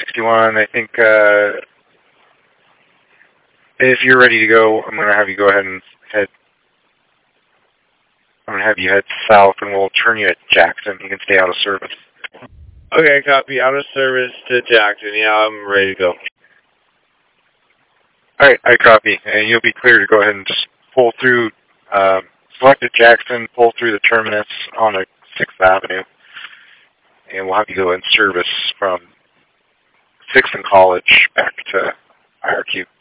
61. I think if you're ready to go, I'm going to have you go ahead and head. I'm going to have you head south, and we'll turn you at Jackson. You can stay out of service. Okay, copy. Out of service to Jackson. Yeah, I'm ready to go. All right, I copy. And you'll be clear to go ahead and just pull through, select at Jackson, pull through the terminus on 6th Avenue, and we'll have you go in service from 6th and College back to IRQ.